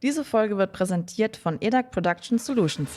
Diese Folge wird präsentiert von EDAG Production Solutions.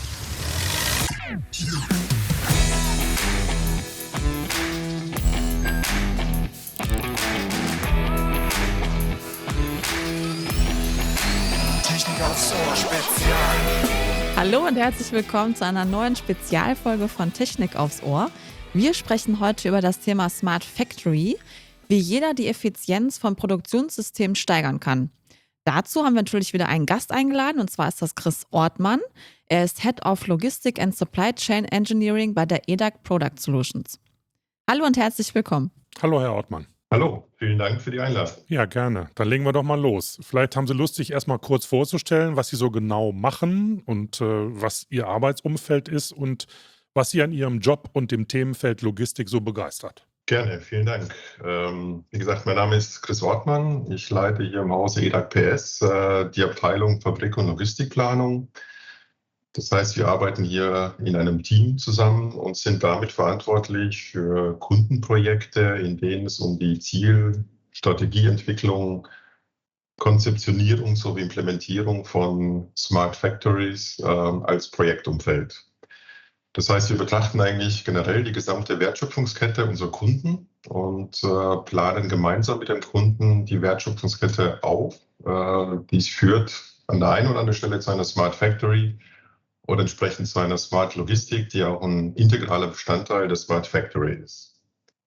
Technik aufs Ohr Spezial. Hallo und herzlich willkommen zu einer neuen Spezialfolge von Technik aufs Ohr. Wir sprechen heute über das Thema Smart Factory, wie jeder die Effizienz von Produktionssystemen steigern kann. Dazu haben wir natürlich wieder einen Gast eingeladen, und zwar ist das Chris Ortmann. Er ist Head of Logistic and Supply Chain Engineering bei der EDAG Product Solutions. Hallo und herzlich willkommen. Hallo, Herr Ortmann. Hallo, vielen Dank für die Einladung. Ja, gerne. Dann legen wir doch mal los. Vielleicht haben Sie Lust, sich erstmal kurz vorzustellen, was Sie so genau machen und was Ihr Arbeitsumfeld ist und was Sie an Ihrem Job und dem Themenfeld Logistik so begeistert. Gerne, vielen Dank. Wie gesagt, mein Name ist Chris Ortmann. Ich leite hier im Hause EDAG PS die Abteilung Fabrik- und Logistikplanung. Das heißt, wir arbeiten hier in einem Team zusammen und sind damit verantwortlich für Kundenprojekte, in denen es um die Strategieentwicklung, Konzeptionierung sowie Implementierung von Smart Factories als Projektumfeld. Das heißt, wir betrachten eigentlich generell die gesamte Wertschöpfungskette unserer Kunden und planen gemeinsam mit dem Kunden die Wertschöpfungskette auf. Dies führt an der einen oder anderen Stelle zu einer Smart Factory oder entsprechend zu einer Smart Logistik, die auch ein integraler Bestandteil der Smart Factory ist.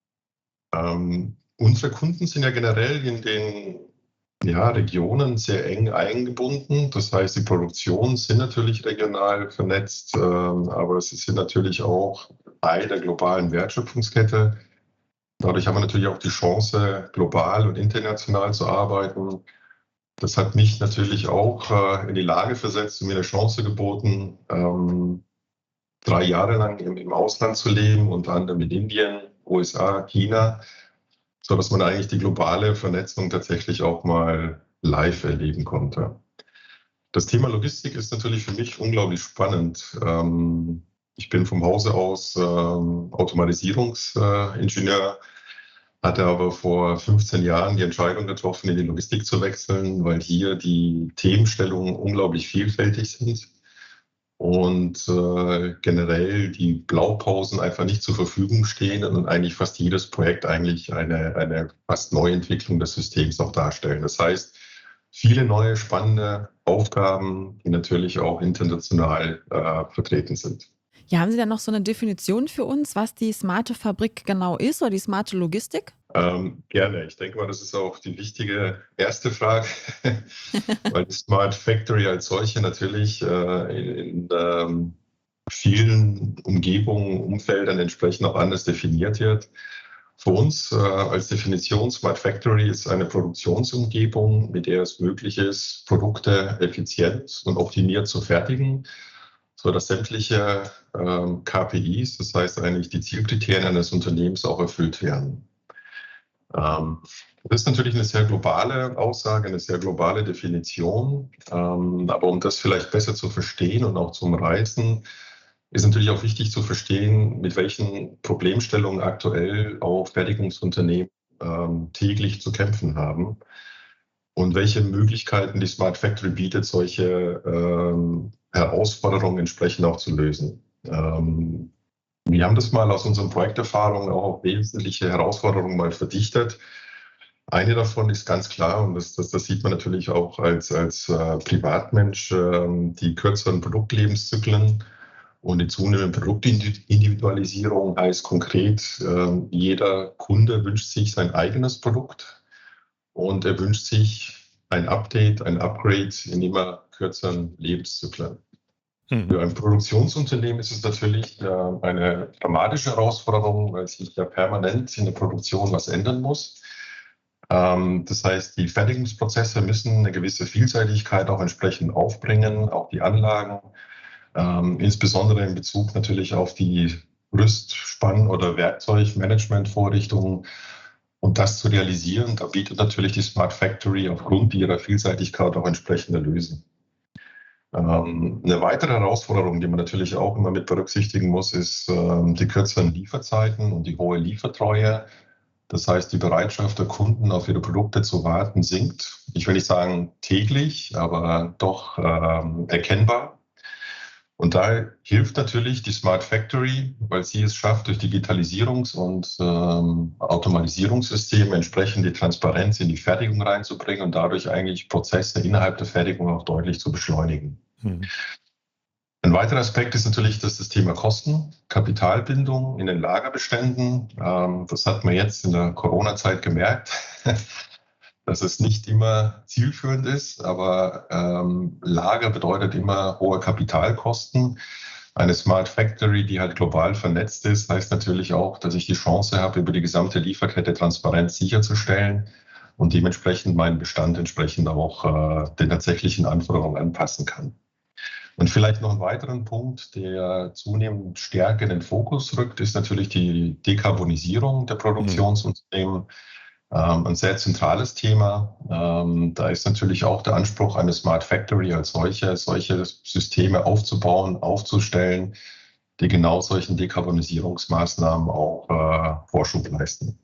Unsere Kunden sind ja generell in den Regionen sehr eng eingebunden. Das heißt, die Produktionen sind natürlich regional vernetzt, aber sie sind natürlich auch Teil der globalen Wertschöpfungskette. Dadurch haben wir natürlich auch die Chance, global und international zu arbeiten. Das hat mich natürlich auch in die Lage versetzt und mir eine Chance geboten, 3 Jahre lang im Ausland zu leben, unter anderem in Indien, USA, China, so dass man eigentlich die globale Vernetzung tatsächlich auch mal live erleben konnte. Das Thema Logistik ist natürlich für mich unglaublich spannend. Ich bin vom Hause aus Automatisierungsingenieur, hatte aber vor 15 Jahren die Entscheidung getroffen, in die Logistik zu wechseln, weil hier die Themenstellungen unglaublich vielfältig sind. Und generell die Blaupausen einfach nicht zur Verfügung stehen und eigentlich fast jedes Projekt eigentlich eine fast Neuentwicklung des Systems auch darstellen. Das heißt, viele neue spannende Aufgaben, die natürlich auch international vertreten sind. Ja, haben Sie da noch so eine Definition für uns, was die smarte Fabrik genau ist oder die smarte Logistik? Gerne. Ich denke mal, das ist auch die wichtige erste Frage, weil die Smart Factory als solche natürlich in vielen Umgebungen, Umfeldern entsprechend auch anders definiert wird. Für uns als Definition Smart Factory ist eine Produktionsumgebung, mit der es möglich ist, Produkte effizient und optimiert zu fertigen, sodass sämtliche KPIs, das heißt eigentlich die Zielkriterien eines Unternehmens, auch erfüllt werden. Das ist natürlich eine sehr globale Aussage, eine sehr globale Definition. Aber um das vielleicht besser zu verstehen und auch zu umreißen, ist natürlich auch wichtig zu verstehen, mit welchen Problemstellungen aktuell auch Fertigungsunternehmen täglich zu kämpfen haben und welche Möglichkeiten die Smart Factory bietet, solche Herausforderungen entsprechend auch zu lösen. Wir haben das mal aus unseren Projekterfahrungen auch auf wesentliche Herausforderungen mal verdichtet. Eine davon ist ganz klar, und das sieht man natürlich auch als Privatmensch, die kürzeren Produktlebenszyklen und die zunehmende Produktindividualisierung heißt konkret, jeder Kunde wünscht sich sein eigenes Produkt und er wünscht sich ein Update, ein Upgrade in immer kürzeren Lebenszyklen. Für ein Produktionsunternehmen ist es natürlich eine dramatische Herausforderung, weil sich ja permanent in der Produktion was ändern muss. Das heißt, die Fertigungsprozesse müssen eine gewisse Vielseitigkeit auch entsprechend aufbringen, auch die Anlagen, insbesondere in Bezug natürlich auf die Rüstspann- oder Werkzeugmanagementvorrichtungen. Und das zu realisieren, da bietet natürlich die Smart Factory aufgrund ihrer Vielseitigkeit auch entsprechende Lösungen. Eine weitere Herausforderung, die man natürlich auch immer mit berücksichtigen muss, ist die kürzeren Lieferzeiten und die hohe Liefertreue. Das heißt, die Bereitschaft der Kunden, auf ihre Produkte zu warten, sinkt. Ich will nicht sagen täglich, aber doch erkennbar. Und da hilft natürlich die Smart Factory, weil sie es schafft, durch Digitalisierungs- und Automatisierungssysteme entsprechend die Transparenz in die Fertigung reinzubringen und dadurch eigentlich Prozesse innerhalb der Fertigung auch deutlich zu beschleunigen. Ein weiterer Aspekt ist natürlich das Thema Kosten, Kapitalbindung in den Lagerbeständen. Das hat man jetzt in der Corona-Zeit gemerkt, dass es nicht immer zielführend ist, aber Lager bedeutet immer hohe Kapitalkosten. Eine Smart Factory, die halt global vernetzt ist, heißt natürlich auch, dass ich die Chance habe, über die gesamte Lieferkette Transparenz sicherzustellen und dementsprechend meinen Bestand entsprechend auch den tatsächlichen Anforderungen anpassen kann. Und vielleicht noch einen weiteren Punkt, der zunehmend stärker in den Fokus rückt, ist natürlich die Dekarbonisierung der Produktionsunternehmen. Ein sehr zentrales Thema. Da ist natürlich auch der Anspruch, eine Smart Factory als solche Systeme aufzubauen, aufzustellen, die genau solchen Dekarbonisierungsmaßnahmen auch Vorschub leisten.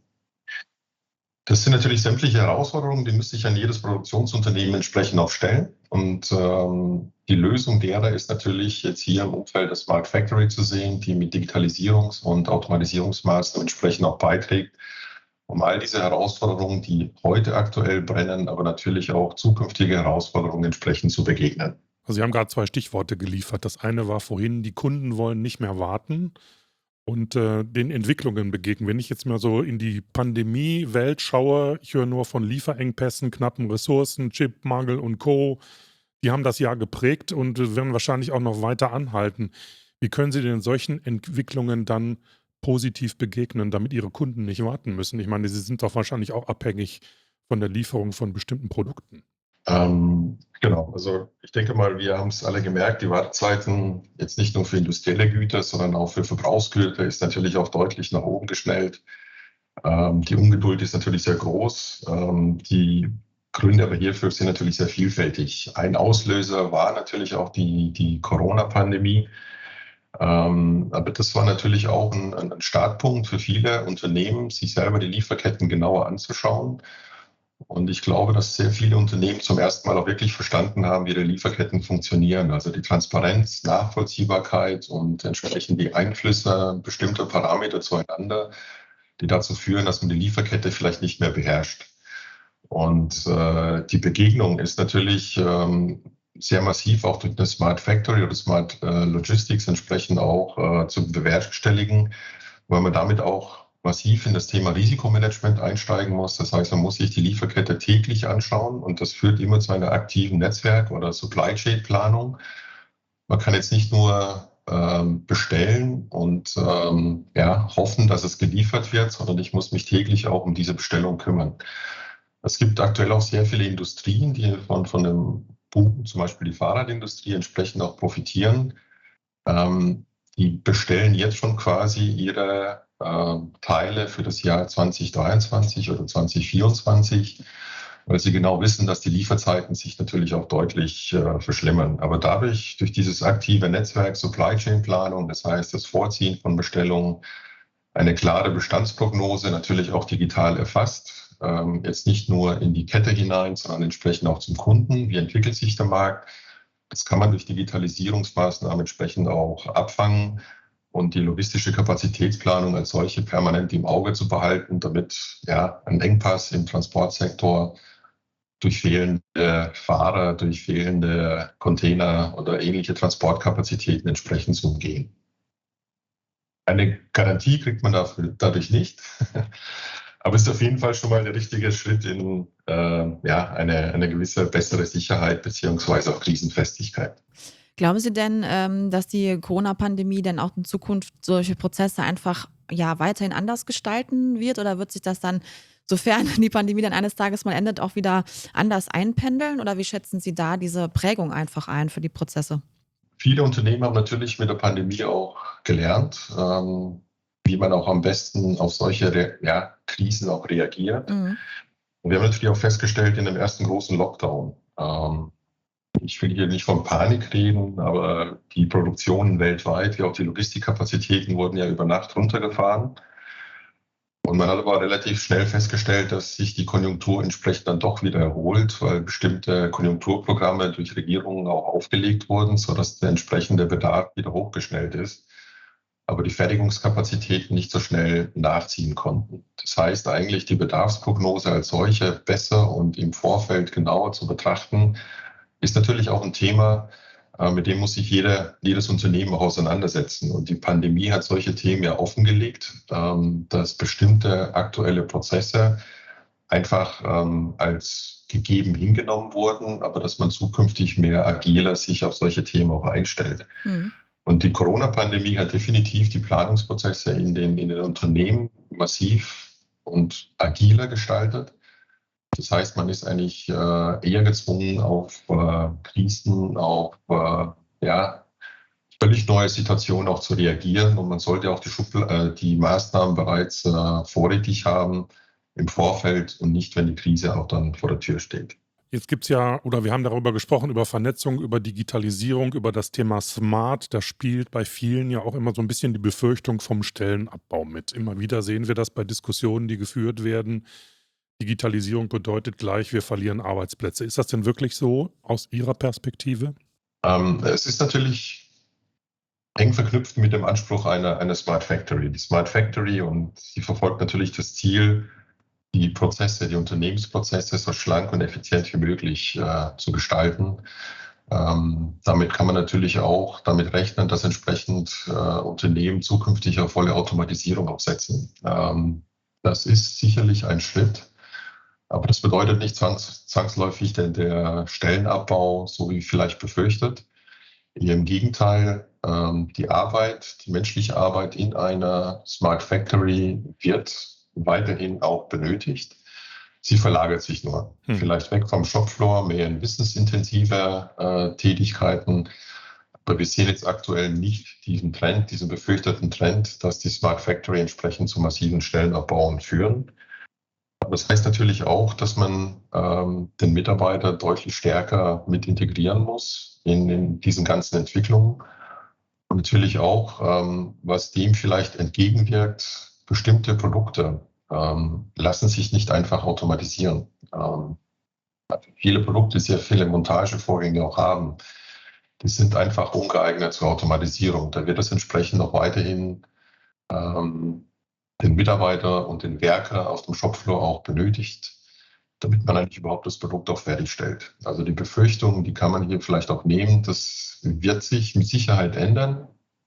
Das sind natürlich sämtliche Herausforderungen, die müsste sich an jedes Produktionsunternehmen entsprechend auch stellen. Und die Lösung derer ist natürlich jetzt hier im Umfeld der Smart Factory zu sehen, die mit Digitalisierungs- und Automatisierungsmaßnahmen entsprechend auch beiträgt, um all diese Herausforderungen, die heute aktuell brennen, aber natürlich auch zukünftige Herausforderungen entsprechend zu begegnen. Also Sie haben gerade 2 Stichworte geliefert. Das eine war vorhin, die Kunden wollen nicht mehr warten und den Entwicklungen begegnen. Wenn ich jetzt mal so in die Pandemie-Welt schaue, ich höre nur von Lieferengpässen, knappen Ressourcen, Chipmangel und Co. Die haben das Jahr geprägt und werden wahrscheinlich auch noch weiter anhalten. Wie können Sie denn solchen Entwicklungen dann positiv begegnen, damit Ihre Kunden nicht warten müssen? Ich meine, Sie sind doch wahrscheinlich auch abhängig von der Lieferung von bestimmten Produkten. Genau, also ich denke mal, wir haben es alle gemerkt, die Wartezeiten jetzt nicht nur für industrielle Güter, sondern auch für Verbrauchsgüter ist natürlich auch deutlich nach oben geschnellt. Die Ungeduld ist natürlich sehr groß. Die Gründe aber hierfür sind natürlich sehr vielfältig. Ein Auslöser war natürlich auch die Corona-Pandemie. Aber das war natürlich auch ein Startpunkt für viele Unternehmen, sich selber die Lieferketten genauer anzuschauen. Und ich glaube, dass sehr viele Unternehmen zum ersten Mal auch wirklich verstanden haben, wie ihre Lieferketten funktionieren. Also die Transparenz, Nachvollziehbarkeit und entsprechend die Einflüsse bestimmter Parameter zueinander, die dazu führen, dass man die Lieferkette vielleicht nicht mehr beherrscht. Und die Begegnung ist natürlich sehr massiv auch durch eine Smart Factory oder Smart Logistics entsprechend auch zu bewerkstelligen, weil man damit auch massiv in das Thema Risikomanagement einsteigen muss. Das heißt, man muss sich die Lieferkette täglich anschauen und das führt immer zu einer aktiven Netzwerk- oder Supply Chain Planung. Man kann jetzt nicht nur bestellen und hoffen, dass es geliefert wird, sondern ich muss mich täglich auch um diese Bestellung kümmern. Es gibt aktuell auch sehr viele Industrien, die von dem Boom, zum Beispiel die Fahrradindustrie, entsprechend auch profitieren. Die bestellen jetzt schon quasi ihre Teile für das Jahr 2023 oder 2024, weil sie genau wissen, dass die Lieferzeiten sich natürlich auch deutlich verschlimmern. Aber durch dieses aktive Netzwerk Supply Chain Planung, das heißt das Vorziehen von Bestellungen, eine klare Bestandsprognose, natürlich auch digital erfasst, jetzt nicht nur in die Kette hinein, sondern entsprechend auch zum Kunden. Wie entwickelt sich der Markt? Das kann man durch Digitalisierungsmaßnahmen entsprechend auch abfangen und die logistische Kapazitätsplanung als solche permanent im Auge zu behalten, damit ein Engpass im Transportsektor durch fehlende Fahrer, durch fehlende Container oder ähnliche Transportkapazitäten entsprechend zu umgehen. Eine Garantie kriegt man dadurch nicht. Aber es ist auf jeden Fall schon mal der richtige Schritt in eine gewisse bessere Sicherheit beziehungsweise auch Krisenfestigkeit. Glauben Sie denn, dass die Corona-Pandemie denn auch in Zukunft solche Prozesse einfach weiterhin anders gestalten wird? Oder wird sich das dann, sofern die Pandemie dann eines Tages mal endet, auch wieder anders einpendeln? Oder wie schätzen Sie da diese Prägung einfach ein für die Prozesse? Viele Unternehmen haben natürlich mit der Pandemie auch gelernt, wie man auch am besten auf solche Krisen auch reagiert. Und wir haben natürlich auch festgestellt in dem ersten großen Lockdown, ich will hier nicht von Panik reden, aber die Produktionen weltweit, wie auch die Logistikkapazitäten wurden ja über Nacht runtergefahren. Und man hat aber relativ schnell festgestellt, dass sich die Konjunktur entsprechend dann doch wieder erholt, weil bestimmte Konjunkturprogramme durch Regierungen auch aufgelegt wurden, sodass der entsprechende Bedarf wieder hochgeschnellt ist, aber die Fertigungskapazitäten nicht so schnell nachziehen konnten. Das heißt eigentlich, die Bedarfsprognose als solche besser und im Vorfeld genauer zu betrachten, ist natürlich auch ein Thema, mit dem muss sich jedes Unternehmen auch auseinandersetzen. Und die Pandemie hat solche Themen ja offengelegt, dass bestimmte aktuelle Prozesse einfach als gegeben hingenommen wurden, aber dass man zukünftig mehr agiler sich auf solche Themen auch einstellt. Mhm. Und die Corona-Pandemie hat definitiv die Planungsprozesse in den Unternehmen massiv und agiler gestaltet. Das heißt, man ist eigentlich eher gezwungen, auf Krisen, auf völlig neue Situationen auch zu reagieren. Und man sollte auch die Maßnahmen bereits vorrätig haben im Vorfeld und nicht, wenn die Krise auch dann vor der Tür steht. Jetzt gibt es ja, oder wir haben darüber gesprochen, über Vernetzung, über Digitalisierung, über das Thema Smart. Da spielt bei vielen ja auch immer so ein bisschen die Befürchtung vom Stellenabbau mit. Immer wieder sehen wir das bei Diskussionen, die geführt werden. Digitalisierung bedeutet gleich, wir verlieren Arbeitsplätze. Ist das denn wirklich so aus Ihrer Perspektive? Es ist natürlich eng verknüpft mit dem Anspruch einer Smart Factory. Die Smart Factory, und sie verfolgt natürlich das Ziel, die Unternehmensprozesse so schlank und effizient wie möglich zu gestalten. Damit kann man natürlich auch damit rechnen, dass entsprechend Unternehmen zukünftig auf volle Automatisierung auch setzen. Das ist sicherlich ein Schritt, aber das bedeutet nicht zwangsläufig der Stellenabbau, so wie vielleicht befürchtet. Eher im Gegenteil, die menschliche Arbeit in einer Smart Factory wird weiterhin auch benötigt. Sie verlagert sich nur. Vielleicht weg vom Shopfloor, mehr in wissensintensive Tätigkeiten. Aber wir sehen jetzt aktuell nicht diesen befürchteten Trend, dass die Smart Factory entsprechend zu massiven Stellenabbauen führen. Aber das heißt natürlich auch, dass man den Mitarbeiter deutlich stärker mit integrieren muss in diesen ganzen Entwicklungen. Und natürlich auch, was dem vielleicht entgegenwirkt, bestimmte Produkte lassen sich nicht einfach automatisieren. Viele Produkte sehr viele Montagevorgänge auch haben. Die sind einfach ungeeignet zur Automatisierung. Da wird es entsprechend noch weiterhin den Mitarbeiter und den Werker auf dem Shopfloor auch benötigt, damit man eigentlich überhaupt das Produkt auch fertigstellt. Also die Befürchtungen, die kann man hier vielleicht auch nehmen. Das wird sich mit Sicherheit ändern.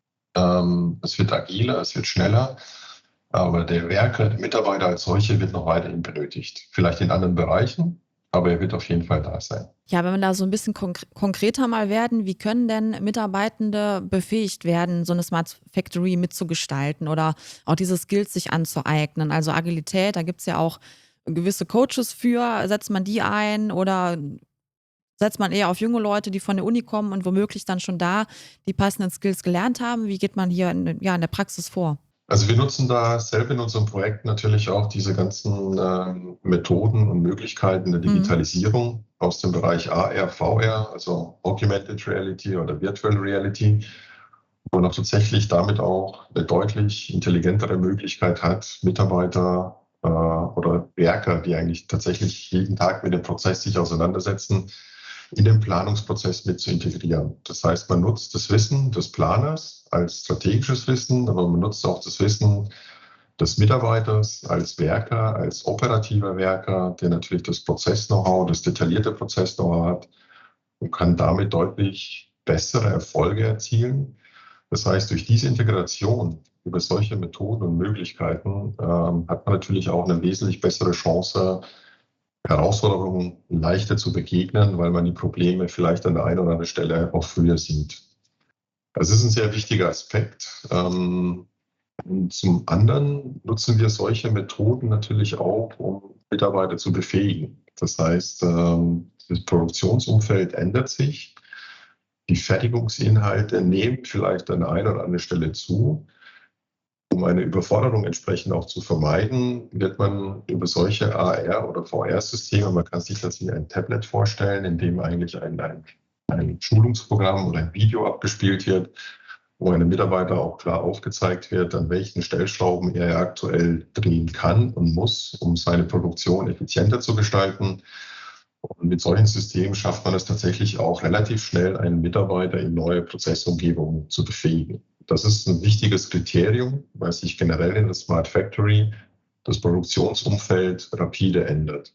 Es wird agiler, es wird schneller. Aber der Werker, der Mitarbeiter als solche wird noch weiterhin benötigt. Vielleicht in anderen Bereichen, aber er wird auf jeden Fall da sein. Ja, wenn wir da so ein bisschen konkreter mal werden, wie können denn Mitarbeitende befähigt werden, so eine Smart Factory mitzugestalten oder auch diese Skills sich anzueignen? Also Agilität, da gibt es ja auch gewisse Coaches für. Setzt man die ein oder setzt man eher auf junge Leute, die von der Uni kommen und womöglich dann schon da die passenden Skills gelernt haben? Wie geht man hier in der Praxis vor? Also wir nutzen da selber in unserem Projekt natürlich auch diese ganzen Methoden und Möglichkeiten der Digitalisierung aus dem Bereich AR, VR, also Augmented Reality oder Virtual Reality, wo man auch tatsächlich damit auch eine deutlich intelligentere Möglichkeit hat, Mitarbeiter oder Werker, die eigentlich tatsächlich jeden Tag mit dem Prozess sich auseinandersetzen, in den Planungsprozess mit zu integrieren. Das heißt, man nutzt das Wissen des Planers als strategisches Wissen, aber man nutzt auch das Wissen des Mitarbeiters als Werker, als operativer Werker, der natürlich das Prozess-Know-how, das detaillierte Prozess-Know-how hat und kann damit deutlich bessere Erfolge erzielen. Das heißt, durch diese Integration über solche Methoden und Möglichkeiten hat man natürlich auch eine wesentlich bessere Chance, Herausforderungen leichter zu begegnen, weil man die Probleme vielleicht an der einen oder anderen Stelle auch früher sieht. Das ist ein sehr wichtiger Aspekt. Zum anderen nutzen wir solche Methoden natürlich auch, um Mitarbeiter zu befähigen. Das heißt, das Produktionsumfeld ändert sich. Die Fertigungsinhalte nehmen vielleicht an der einen oder anderen Stelle zu. Um eine Überforderung entsprechend auch zu vermeiden, wird man über solche AR- oder VR-Systeme, man kann sich das wie ein Tablet vorstellen, in dem eigentlich ein Schulungsprogramm oder ein Video abgespielt wird, wo einem Mitarbeiter auch klar aufgezeigt wird, an welchen Stellschrauben er aktuell drehen kann und muss, um seine Produktion effizienter zu gestalten. Und mit solchen Systemen schafft man es tatsächlich auch relativ schnell, einen Mitarbeiter in neue Prozessumgebungen zu befähigen. Das ist ein wichtiges Kriterium, weil sich generell in der Smart Factory das Produktionsumfeld rapide ändert.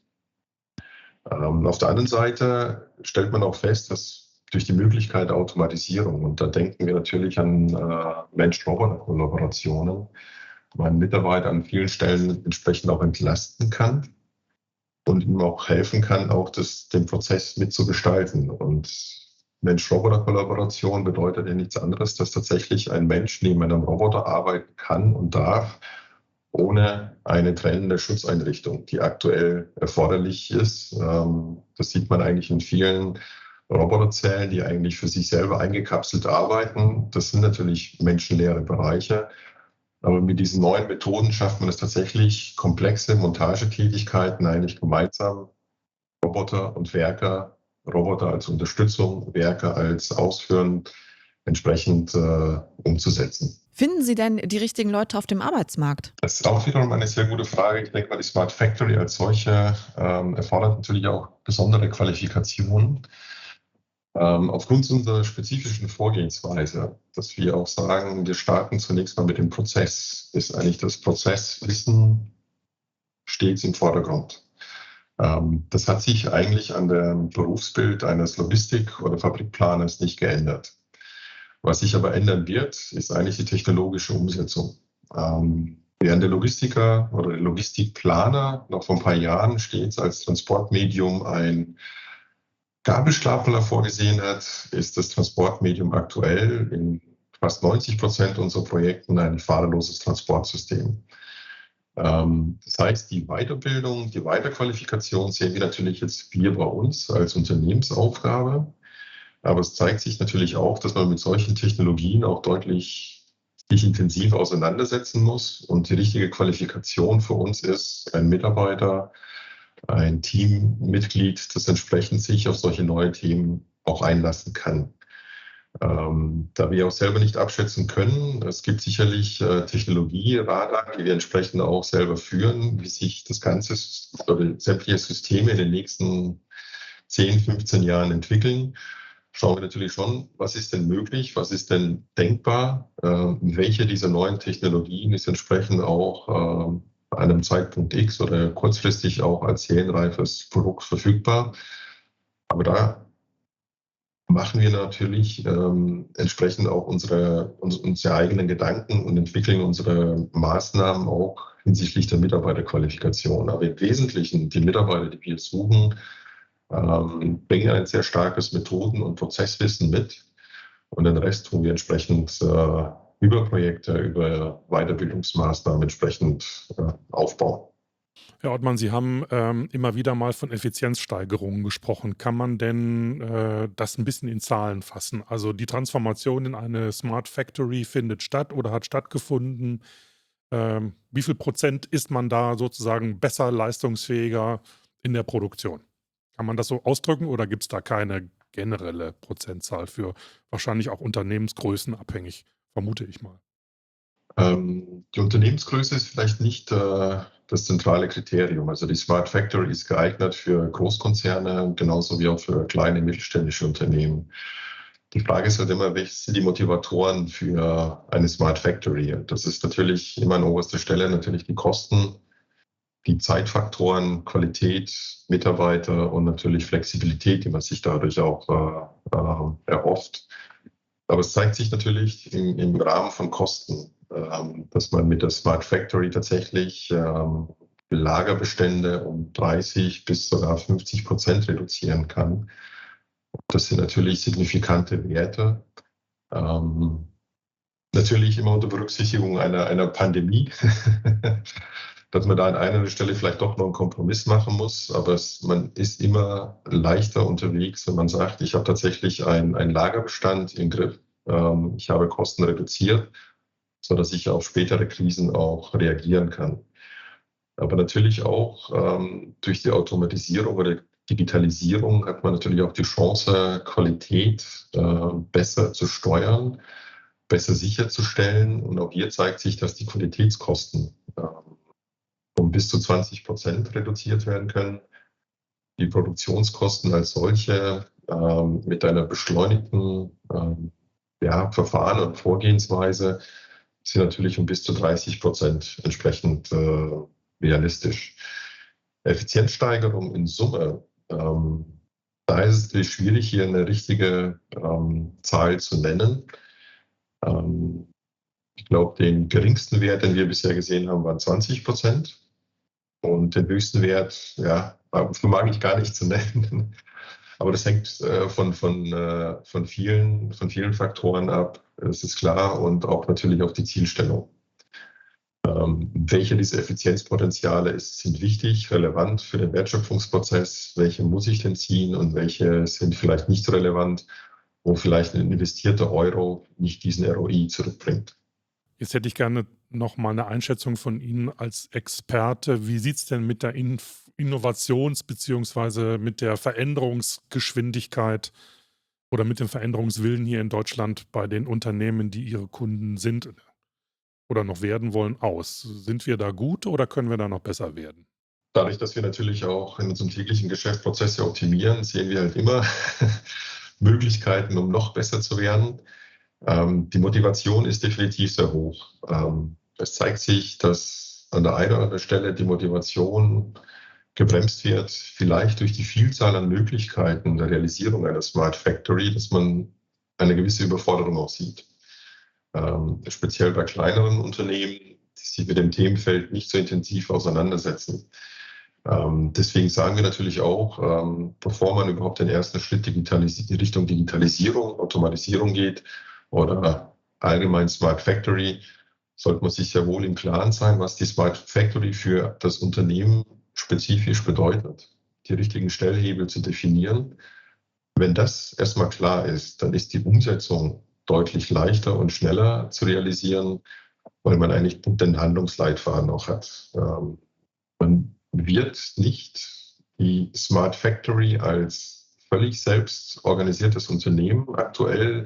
Auf der anderen Seite stellt man auch fest, dass durch die Möglichkeit der Automatisierung, und da denken wir natürlich an Mensch-Roboter-Kollaborationen, man Mitarbeiter an vielen Stellen entsprechend auch entlasten kann und ihm auch helfen kann, auch den Prozess mitzugestalten. Und Mensch-Roboter-Kollaboration bedeutet ja nichts anderes, dass tatsächlich ein Mensch neben einem Roboter arbeiten kann und darf, ohne eine trennende Schutzeinrichtung, die aktuell erforderlich ist. Das sieht man eigentlich in vielen Roboterzellen, die eigentlich für sich selber eingekapselt arbeiten. Das sind natürlich menschenleere Bereiche. Aber mit diesen neuen Methoden schafft man es tatsächlich, komplexe Montagetätigkeiten eigentlich gemeinsam, Roboter und Werker, Roboter als Unterstützung, Werker als Ausführen, entsprechend umzusetzen. Finden Sie denn die richtigen Leute auf dem Arbeitsmarkt? Das ist auch wiederum eine sehr gute Frage. Ich denke mal, die Smart Factory als solche erfordert natürlich auch besondere Qualifikationen. Aufgrund unserer spezifischen Vorgehensweise, dass wir auch sagen, wir starten zunächst mal mit dem Prozess, ist eigentlich das Prozesswissen stets im Vordergrund. Das hat sich eigentlich an dem Berufsbild eines Logistik- oder Fabrikplaners nicht geändert. Was sich aber ändern wird, ist eigentlich die technologische Umsetzung. Während der Logistiker oder der Logistikplaner noch vor ein paar Jahren stets als Transportmedium ein Gabelstapler vorgesehen hat, ist das Transportmedium aktuell in fast 90% unserer Projekten ein fahrerloses Transportsystem. Das heißt, die Weiterbildung, die Weiterqualifikation sehen wir natürlich jetzt bei uns als Unternehmensaufgabe. Aber es zeigt sich natürlich auch, dass man mit solchen Technologien auch deutlich sich intensiv auseinandersetzen muss. Und die richtige Qualifikation für uns ist ein Mitarbeiter, ein Teammitglied, das entsprechend sich auf solche neue Themen auch einlassen kann. Da wir auch selber nicht abschätzen können, es gibt sicherlich Technologieradar, die wir entsprechend auch selber führen, wie sich das Ganze oder sämtliche Systeme in den nächsten 10, 15 Jahren entwickeln. Schauen wir natürlich schon, was ist denn möglich, was ist denn denkbar, welche dieser neuen Technologien ist entsprechend auch an einem Zeitpunkt X oder kurzfristig auch als serienreifes Produkt verfügbar. Aber da machen wir natürlich entsprechend auch unsere eigenen Gedanken und entwickeln unsere Maßnahmen auch hinsichtlich der Mitarbeiterqualifikation. Aber im Wesentlichen die Mitarbeiter, die wir suchen, bringen ein sehr starkes Methoden- und Prozesswissen mit. Und den Rest tun wir entsprechend über Projekte, über Weiterbildungsmaßnahmen entsprechend aufbauen. Herr Ottmann, Sie haben immer wieder mal von Effizienzsteigerungen gesprochen. Kann man denn das ein bisschen in Zahlen fassen? Also die Transformation in eine Smart Factory findet statt oder hat stattgefunden. Wie viel Prozent ist man da sozusagen besser, leistungsfähiger in der Produktion? Kann man das so ausdrücken oder gibt es da keine generelle Prozentzahl für? Wahrscheinlich auch Unternehmensgrößen abhängig, vermute ich mal. Die Unternehmensgröße ist vielleicht nicht das zentrale Kriterium. Also die Smart Factory ist geeignet für Großkonzerne, genauso wie auch für kleine mittelständische Unternehmen. Die Frage ist halt immer, welche sind die Motivatoren für eine Smart Factory? Und das ist natürlich immer an oberster Stelle natürlich die Kosten, die Zeitfaktoren, Qualität, Mitarbeiter und natürlich Flexibilität, die man sich dadurch auch erhofft. Aber es zeigt sich natürlich im Rahmen von Kosten, dass man mit der Smart Factory tatsächlich Lagerbestände um 30 bis sogar 50% reduzieren kann. Das sind natürlich signifikante Werte. Natürlich immer unter Berücksichtigung einer Pandemie, dass man da an einer Stelle vielleicht doch noch einen Kompromiss machen muss. Aber man ist immer leichter unterwegs, wenn man sagt, ich habe tatsächlich einen Lagerbestand im Griff. Ich habe Kosten reduziert, sodass ich auf spätere Krisen auch reagieren kann. Aber natürlich auch durch die Automatisierung oder Digitalisierung hat man natürlich auch die Chance, Qualität besser zu steuern besser sicherzustellen. Und auch hier zeigt sich, dass die Qualitätskosten um bis zu 20% reduziert werden können. Die Produktionskosten als solche mit einer beschleunigten Verfahren und Vorgehensweise sind natürlich um bis zu 30% entsprechend realistisch. Effizienzsteigerung in Summe, da ist es natürlich schwierig, hier eine richtige Zahl zu nennen. Ich glaube, den geringsten Wert, den wir bisher gesehen haben, waren 20%. Und den höchsten Wert, vermag ich gar nicht zu nennen. Aber das hängt von vielen Faktoren ab, das ist klar, und auch natürlich auf die Zielstellung. Welche dieser Effizienzpotenziale sind wichtig, relevant für den Wertschöpfungsprozess? Welche muss ich denn ziehen und welche sind vielleicht nicht relevant, wo vielleicht ein investierter Euro nicht diesen ROI zurückbringt? Jetzt hätte ich gerne noch mal eine Einschätzung von Ihnen als Experte. Wie sieht es denn mit der Innovations- bzw. mit der Veränderungsgeschwindigkeit oder mit dem Veränderungswillen hier in Deutschland bei den Unternehmen, die Ihre Kunden sind oder noch werden wollen, aus? Sind wir da gut oder können wir da noch besser werden? Dadurch, dass wir natürlich auch in unserem täglichen Geschäft Prozesse optimieren, sehen wir halt immer Möglichkeiten, um noch besser zu werden. Die Motivation ist definitiv sehr hoch. Es zeigt sich, dass an der einen oder anderen Stelle die Motivation gebremst wird, vielleicht durch die Vielzahl an Möglichkeiten der Realisierung einer Smart Factory, dass man eine gewisse Überforderung auch sieht. Speziell bei kleineren Unternehmen, die sich mit dem Themenfeld nicht so intensiv auseinandersetzen. Deswegen sagen wir natürlich auch, bevor man überhaupt den ersten Schritt in Richtung Digitalisierung, Automatisierung geht oder allgemein Smart Factory, sollte man sich sehr wohl im Klaren sein, was die Smart Factory für das Unternehmen spezifisch bedeutet, die richtigen Stellhebel zu definieren. Wenn das erstmal klar ist, dann ist die Umsetzung deutlich leichter und schneller zu realisieren, weil man eigentlich den Handlungsleitfaden auch hat. Man wird nicht die Smart Factory als völlig selbst organisiertes Unternehmen aktuell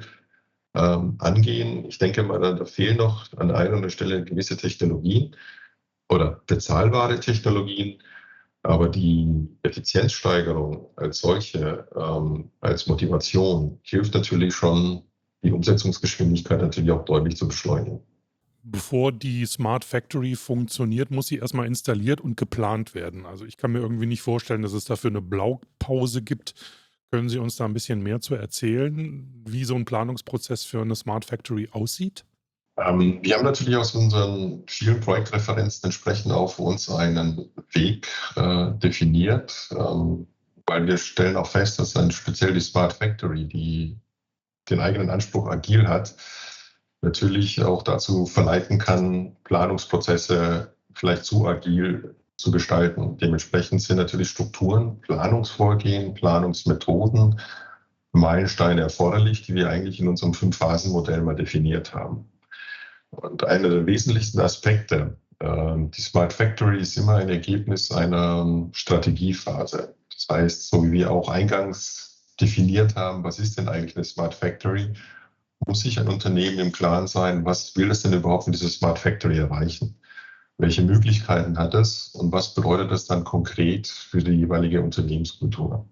angehen. Ich denke mal, da fehlen noch an einer oder anderen Stelle gewisse Technologien oder bezahlbare Technologien, aber die Effizienzsteigerung als solche, als Motivation hilft natürlich schon, die Umsetzungsgeschwindigkeit natürlich auch deutlich zu beschleunigen. Bevor die Smart Factory funktioniert, muss sie erstmal installiert und geplant werden. Also ich kann mir irgendwie nicht vorstellen, dass es dafür eine Blaupause gibt. Können Sie uns da ein bisschen mehr zu erzählen, wie so ein Planungsprozess für eine Smart Factory aussieht? Wir haben natürlich aus unseren vielen Projektreferenzen entsprechend auch für uns einen Weg definiert, weil wir stellen auch fest, dass dann speziell die Smart Factory, die den eigenen Anspruch agil hat, natürlich auch dazu verleiten kann, Planungsprozesse vielleicht zu agil zu gestalten. Dementsprechend sind natürlich Strukturen, Planungsvorgehen, Planungsmethoden, Meilensteine erforderlich, die wir eigentlich in unserem 5-Phasen-Modell mal definiert haben. Und einer der wesentlichsten Aspekte, die Smart Factory ist immer ein Ergebnis einer Strategiephase. Das heißt, so wie wir auch eingangs definiert haben, was ist denn eigentlich eine Smart Factory, muss sich ein Unternehmen im Klaren sein, was will es denn überhaupt mit dieser Smart Factory erreichen? Welche Möglichkeiten hat es und was bedeutet das dann konkret für die jeweilige Unternehmenskultur?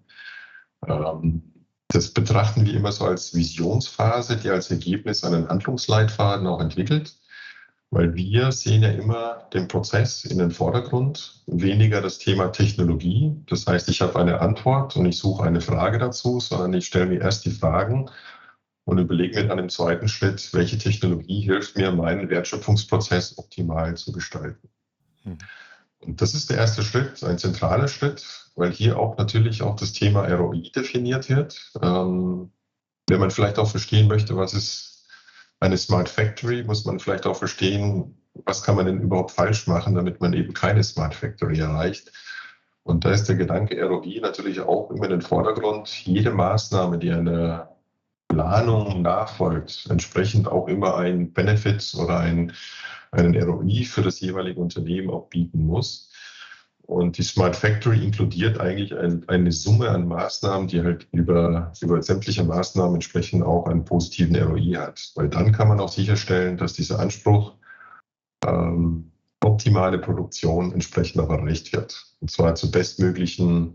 Das betrachten wir immer so als Visionsphase, die als Ergebnis einen Handlungsleitfaden auch entwickelt, weil wir sehen ja immer den Prozess in den Vordergrund, weniger das Thema Technologie. Das heißt, ich habe eine Antwort und ich suche eine Frage dazu, sondern ich stelle mir erst die Fragen und überlege mir dann im zweiten Schritt, welche Technologie hilft mir, meinen Wertschöpfungsprozess optimal zu gestalten. Und das ist der erste Schritt, ein zentraler Schritt, weil hier auch natürlich auch das Thema ROI definiert wird. Wenn man vielleicht auch verstehen möchte, was ist eine Smart Factory, muss man vielleicht auch verstehen, was kann man denn überhaupt falsch machen, damit man eben keine Smart Factory erreicht. Und da ist der Gedanke ROI natürlich auch immer in den Vordergrund. Jede Maßnahme, die eine Planung nachfolgt, entsprechend auch immer ein Benefit oder einen ROI für das jeweilige Unternehmen auch bieten muss. Und die Smart Factory inkludiert eigentlich eine Summe an Maßnahmen, die halt über sämtliche Maßnahmen entsprechend auch einen positiven ROI hat. Weil dann kann man auch sicherstellen, dass dieser Anspruch optimale Produktion entsprechend auch erreicht wird. Und zwar zu bestmöglichen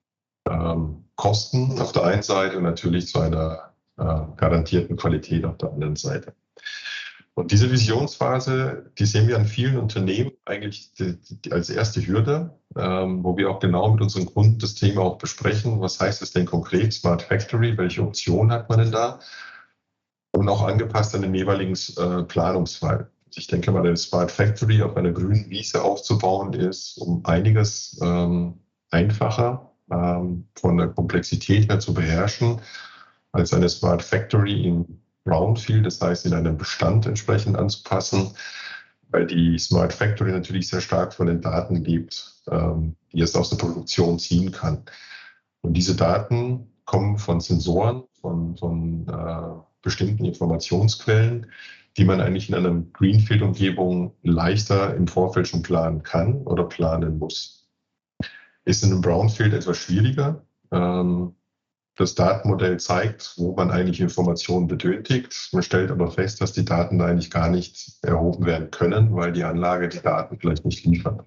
Kosten auf der einen Seite und natürlich zu einer garantierten Qualität auf der anderen Seite. Und diese Visionsphase, die sehen wir an vielen Unternehmen eigentlich als erste Hürde, wo wir auch genau mit unseren Kunden das Thema auch besprechen. Was heißt es denn konkret, Smart Factory? Welche Optionen hat man denn da? Und auch angepasst an den jeweiligen Planungsfall. Ich denke mal, eine Smart Factory auf einer grünen Wiese aufzubauen ist um einiges einfacher von der Komplexität her zu beherrschen als eine Smart Factory in Brownfield, das heißt in einem Bestand entsprechend anzupassen, weil die Smart Factory natürlich sehr stark von den Daten lebt, die es aus der Produktion ziehen kann. Und diese Daten kommen von Sensoren, von bestimmten Informationsquellen, die man eigentlich in einer Greenfield-Umgebung leichter im Vorfeld schon planen kann oder planen muss. Ist in einem Brownfield etwas schwieriger. Das Datenmodell zeigt, wo man eigentlich Informationen benötigt. Man stellt aber fest, dass die Daten da eigentlich gar nicht erhoben werden können, weil die Anlage die Daten vielleicht nicht liefert.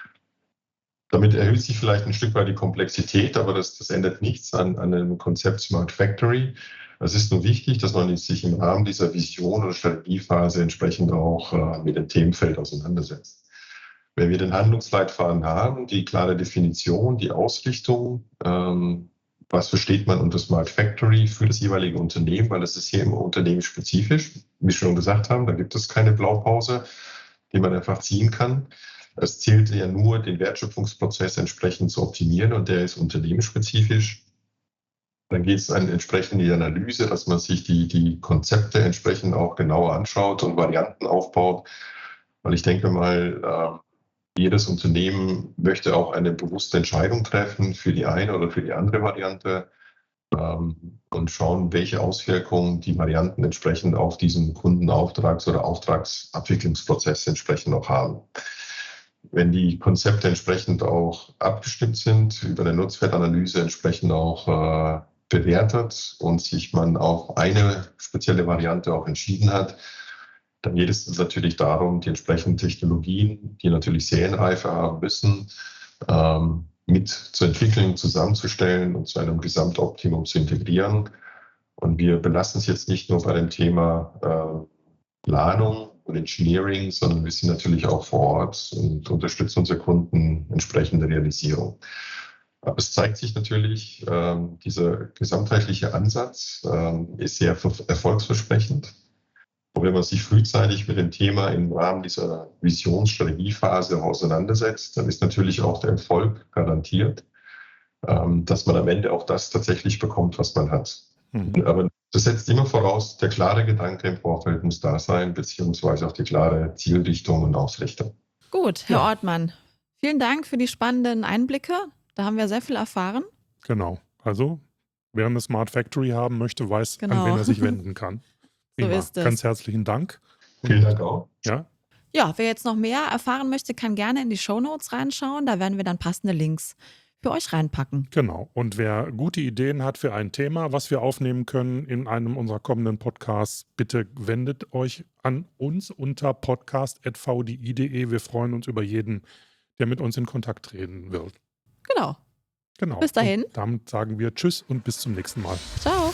Damit erhöht sich vielleicht ein Stück weit die Komplexität, aber das ändert nichts an einem Konzept Smart Factory. Es ist nur wichtig, dass man sich im Rahmen dieser Vision oder Strategiephase entsprechend auch mit dem Themenfeld auseinandersetzt. Wenn wir den Handlungsleitfaden haben, die klare Definition, die Ausrichtung, was versteht man unter Smart Factory für das jeweilige Unternehmen, weil das ist hier immer unternehmensspezifisch. Wie wir schon gesagt haben, da gibt es keine Blaupause, die man einfach ziehen kann. Es zählt ja nur, den Wertschöpfungsprozess entsprechend zu optimieren und der ist unternehmensspezifisch. Dann geht es entsprechend in die Analyse, dass man sich die Konzepte entsprechend auch genauer anschaut und Varianten aufbaut. Weil ich denke mal, jedes Unternehmen möchte auch eine bewusste Entscheidung treffen für die eine oder für die andere Variante und schauen, welche Auswirkungen die Varianten entsprechend auf diesen Kundenauftrags- oder Auftragsabwicklungsprozess entsprechend auch haben. Wenn die Konzepte entsprechend auch abgestimmt sind, über eine Nutzwertanalyse entsprechend auch bewertet und sich man auf eine spezielle Variante auch entschieden hat, dann geht es natürlich darum, die entsprechenden Technologien, die natürlich Serienreife haben müssen, mit zu entwickeln, zusammenzustellen und zu einem Gesamtoptimum zu integrieren. Und wir belassen es jetzt nicht nur bei dem Thema Planung und Engineering, sondern wir sind natürlich auch vor Ort und unterstützen unsere Kunden entsprechend der Realisierung. Aber es zeigt sich natürlich, dieser gesamtheitliche Ansatz ist sehr erfolgsversprechend. Und wenn man sich frühzeitig mit dem Thema im Rahmen dieser Visionsstrategiephase auseinandersetzt, dann ist natürlich auch der Erfolg garantiert, dass man am Ende auch das tatsächlich bekommt, was man hat. Aber das setzt immer voraus, der klare Gedanke im Vorfeld muss da sein, beziehungsweise auch die klare Zielrichtung und Ausrichtung. Gut, Herr Ortmann, vielen Dank für die spannenden Einblicke. Da haben wir sehr viel erfahren. Genau. Also, wer eine Smart Factory haben möchte, weiß, an wen er sich wenden kann. So ist es. Ganz herzlichen Dank. Vielen Dank auch. Ja, wer jetzt noch mehr erfahren möchte, kann gerne in die Shownotes reinschauen. Da werden wir dann passende Links für euch reinpacken. Genau. Und wer gute Ideen hat für ein Thema, was wir aufnehmen können in einem unserer kommenden Podcasts, bitte wendet euch an uns unter podcast@vdi.de. Wir freuen uns über jeden, der mit uns in Kontakt treten wird. Genau. Bis dahin. Und damit sagen wir Tschüss und bis zum nächsten Mal. Ciao.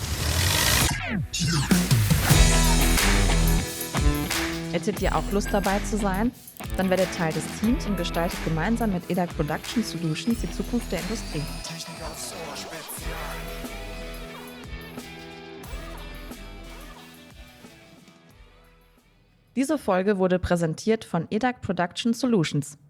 Hättet ihr auch Lust dabei zu sein? Dann werdet Teil des Teams und gestaltet gemeinsam mit EDAG Production Solutions die Zukunft der Industrie. Technik aufs Ohr Spezial. Diese Folge wurde präsentiert von EDAG Production Solutions.